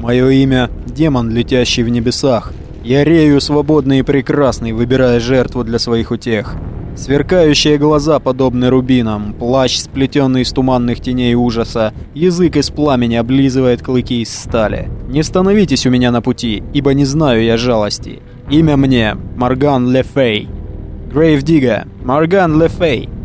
Мое имя — демон, летящий в небесах. Я рею свободный и прекрасный, выбирая жертву для своих утех. Сверкающие глаза подобны рубинам, плащ, сплетенный из туманных теней ужаса, язык из пламени облизывает клыки из стали. Не становитесь у меня на пути, ибо не знаю я жалости. Имя мне — Морган Le Fay. Грейвдигга, Морган Le Fay.